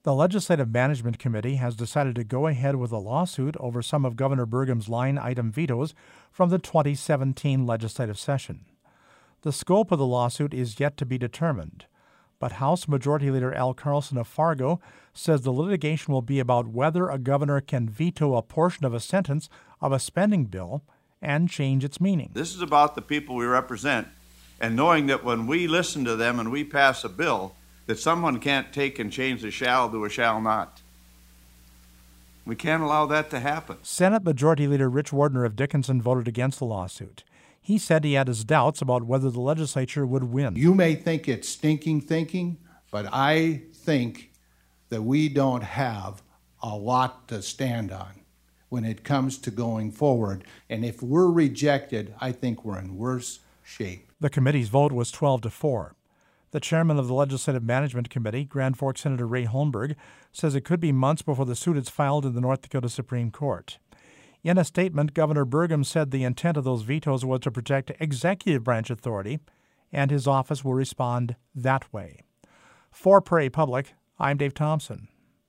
The Legislative Management Committee has decided to go ahead with a lawsuit over some of Governor Burgum's line item vetoes from the 2017 legislative session. The scope of the lawsuit is yet to be determined, but House Majority Leader Al Carlson of Fargo says the litigation will be about whether a governor can veto a portion of a sentence of a spending bill and change its meaning. This is about the people we represent, and knowing that when we listen to them and we pass a bill, that someone can't take and change the shall to a shall not. We can't allow that to happen. Senate Majority Leader Rich Wardner of Dickinson voted against the lawsuit. He said he had his doubts about whether the legislature would win. You may think it's stinking thinking, but I think that we don't have a lot to stand on when it comes to going forward. And if we're rejected, I think we're in worse shape. The committee's vote was 12-4. The chairman of the Legislative Management Committee, Grand Forks Senator Ray Holmberg, says it could be months before the suit is filed in the North Dakota Supreme Court. In a statement, Governor Burgum said the intent of those vetoes was to protect executive branch authority, and his office will respond that way. For Prairie Public, I'm Dave Thompson.